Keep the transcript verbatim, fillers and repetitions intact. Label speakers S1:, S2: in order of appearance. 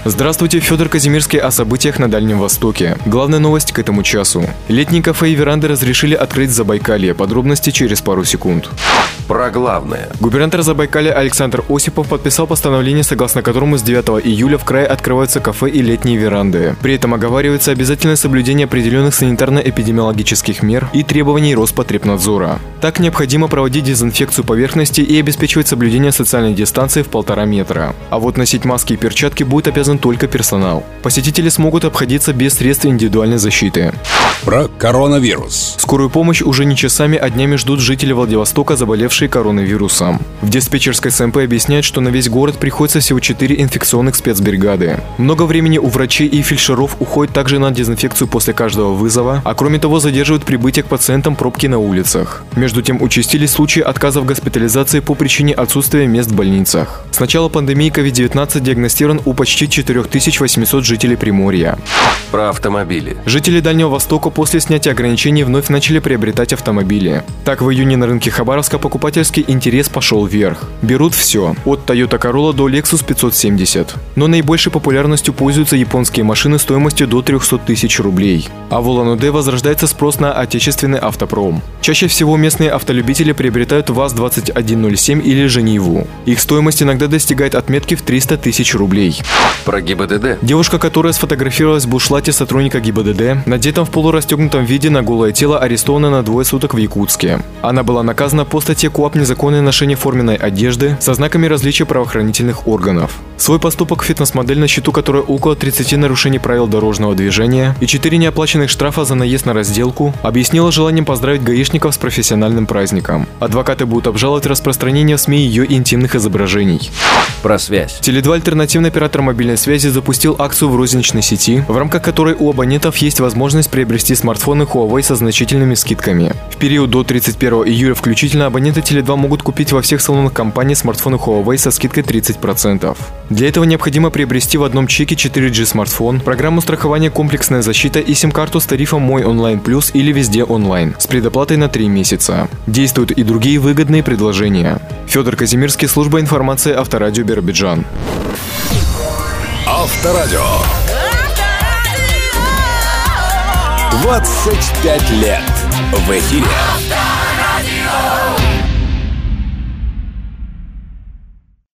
S1: Здравствуйте, Федор Казимирский о событиях на Дальнем Востоке. Главная новость к этому часу. Летние кафе и веранды разрешили открыть в Забайкалье. Подробности через пару секунд.
S2: Про главное.
S1: Губернатор Забайкалья Александр Осипов подписал постановление, согласно которому с девятого июля в крае открываются кафе и летние веранды. При этом оговаривается обязательное соблюдение определенных санитарно-эпидемиологических мер и требований Роспотребнадзора. Так необходимо проводить дезинфекцию поверхности и обеспечивать соблюдение социальной дистанции в полтора метра. А вот носить маски и перчатки будет обязан только персонал. Посетители смогут обходиться без средств индивидуальной защиты.
S3: Про коронавирус.
S1: Скорую помощь уже не часами, а днями ждут жители Владивостока, заболевшие коронавирусом. В диспетчерской СМП объясняют, что на весь город приходится всего четыре инфекционных спецбригады. Много времени у врачей и фельдшеров уходит также на дезинфекцию после каждого вызова, а кроме того задерживают прибытие к пациентам пробки на улицах. Между тем участились случаи отказа в госпитализации по причине отсутствия мест в больницах. С начала пандемии ковид девятнадцать диагностирован у почти четыре тысячи восемьсот жителей Приморья.
S2: Про автомобили.
S1: Жители Дальнего Востока после снятия ограничений вновь начали приобретать автомобили. Так, в июне на рынке Хабаровска покупательский интерес пошел вверх. Берут все, от Toyota Corolla до Lexus пятьсот семьдесят. Но наибольшей популярностью пользуются японские машины стоимостью до трехсот тысяч рублей. А в Улан-Удэ возрождается спрос на отечественный автопром. Чаще всего местные автолюбители приобретают ВАЗ двадцать один ноль семь или же Ниву. Их стоимость иногда достигает отметки в триста тысяч рублей.
S2: Про ГИБДД.
S1: Девушка, которая сфотографировалась в бушлате сотрудника ГИБДД, надетом в полурастегнутом виде на голое тело, арестована на двое суток в Якутске. Она была наказана по статье КоАП «Незаконное ношение форменной одежды» со знаками различия правоохранительных органов. Свой поступок фитнес-модель, на счету которой около тридцати нарушений правил дорожного движения и четыре неоплаченных штрафа за наезд на разделку, объяснила желанием поздравить гаишников с профессиональным праздником. Адвокаты будут обжаловать распространение в СМИ ее интимных изображений.
S2: Про связь.
S1: Теле два альтернативный оператор мобильной связи запустил акцию в розничной сети, в рамках которой у абонентов есть возможность приобрести смартфоны Huawei со значительными скидками. В период до тридцать первого июля включительно абоненты Теле два могут купить во всех салонах компании смартфоны Huawei со скидкой тридцать процентов. Для этого необходимо приобрести в одном чеке четыре джи смартфон, программу страхования «Комплексная защита» и сим-карту с тарифом «Мой онлайн плюс» или «Везде онлайн» с предоплатой на три месяца. Действуют и другие выгодные предложения. Федор Казимирский, служба информации Авторадио Биробиджан.
S3: Авторадио. двадцать пять лет в эфире.